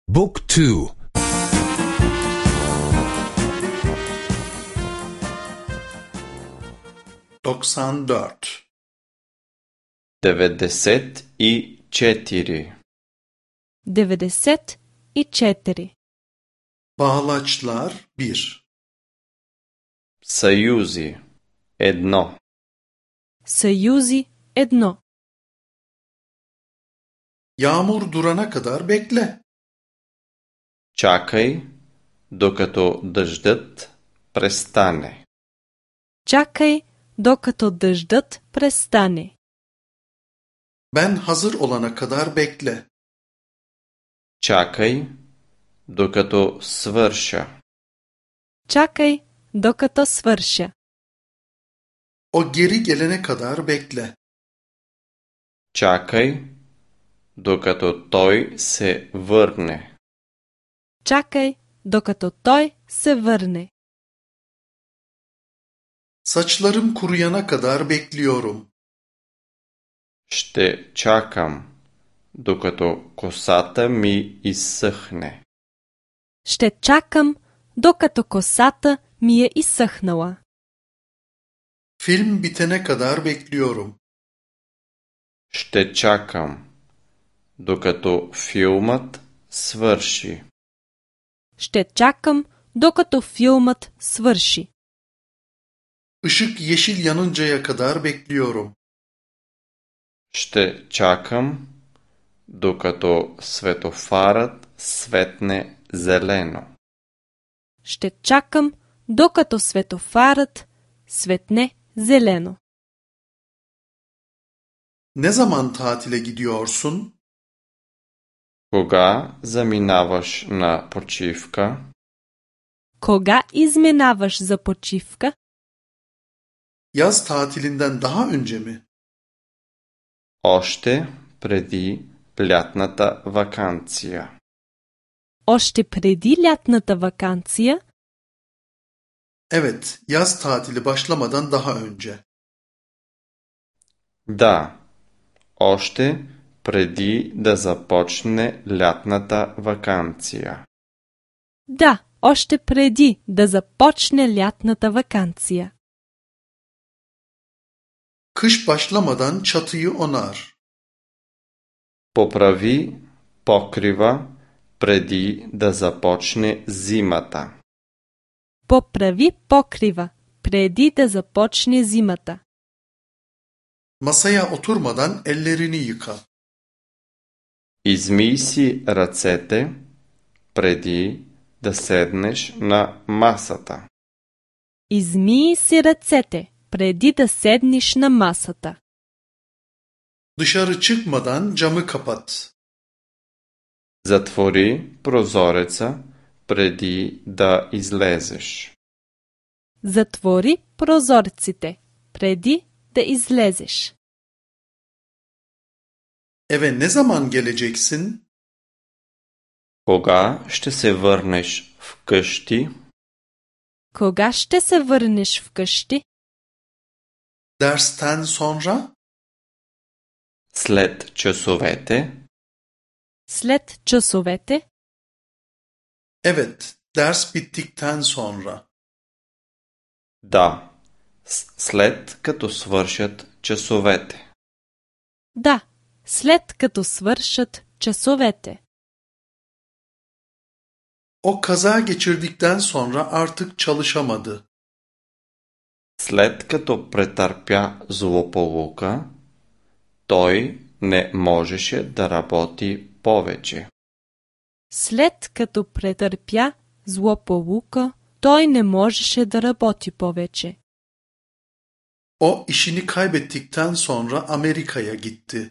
บุ๊กทู 94 94 Bağlaçlar 1 Съюзи 1 Съюзи 1 Yağmur durana kadar bekle. Чакай, докато дъждът престане. Чакай, докато дъждът престане. Ben hazır olana kadar bekle. Чакай, докато свърша. Чакай, докато свърша. O geri gelene kadar bekle. Чакай, докато той се върне. Чакай, докато той се върне. Saçlarım kuruyana kadar bekliyorum. Ще чакам, докато косата ми изсъхне. Ще чакам, докато косата ми е изсъхнала. Film bitene kadar bekliyorum. Ще чакам, докато филмът свърши. Ще чакам, докато филмът свърши. Işık yeşil yanıncaya kadar bekliyorum. Ще чакам, докато светофарът светне зелено. Ще чакам, докато светофарът светне зелено. Ne zaman tatile gidiyorsun? Кога заминаваш на почивка? Кога изминаваш за почивка? Yaz tatilinden daha önce mi? Още преди лятната ваканция. Още преди лятната ваканция? Evet, yaz tatili başlamadan daha önce. Да, още преди да започне лятната ваканция. Да, още преди да започне лятната ваканция. Kış başlamadan çatıyı onar. Поправи покрива преди да започне зимата. Поправи покрива преди да започне зимата. Masaya oturmadan ellerini yıka. Измий си ръцете преди да седнеш на масата. Измий си ръцете преди да седнеш на масата. Dışarı çıkmadan camı kapat. Затвори прозореца преди да излезеш. Затвори прозорците преди да излезеш. Eve ne zaman geleceksin? Кога ще се върнеш вкъщи? Кога ще се върнеш вкъщи? Dersten sonra? След часовете? След часовете? Evet, ders bittikten sonra. Да, след като свършат часовете. Да, след като свършат часовете. O kaza geçirdikten sonra artık çalışamadı. След като претърпя злополука, той не можеше да работи повече. След като претърпя злополука, той не можеше да работи повече. O işini kaybettikten sonra Amerika'ya gitti.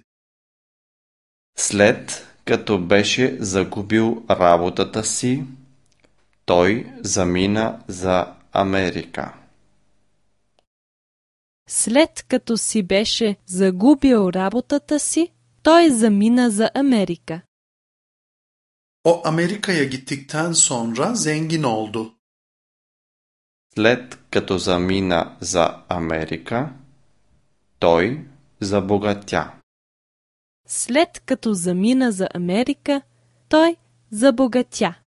След като беше загубил работата си, той замина за Америка. След като си беше загубил работата си, той замина за Америка. O Amerika'ya gittikten sonra zengin oldu. След като замина за Америка, той забогатя. След като замина за Америка, той забогатя.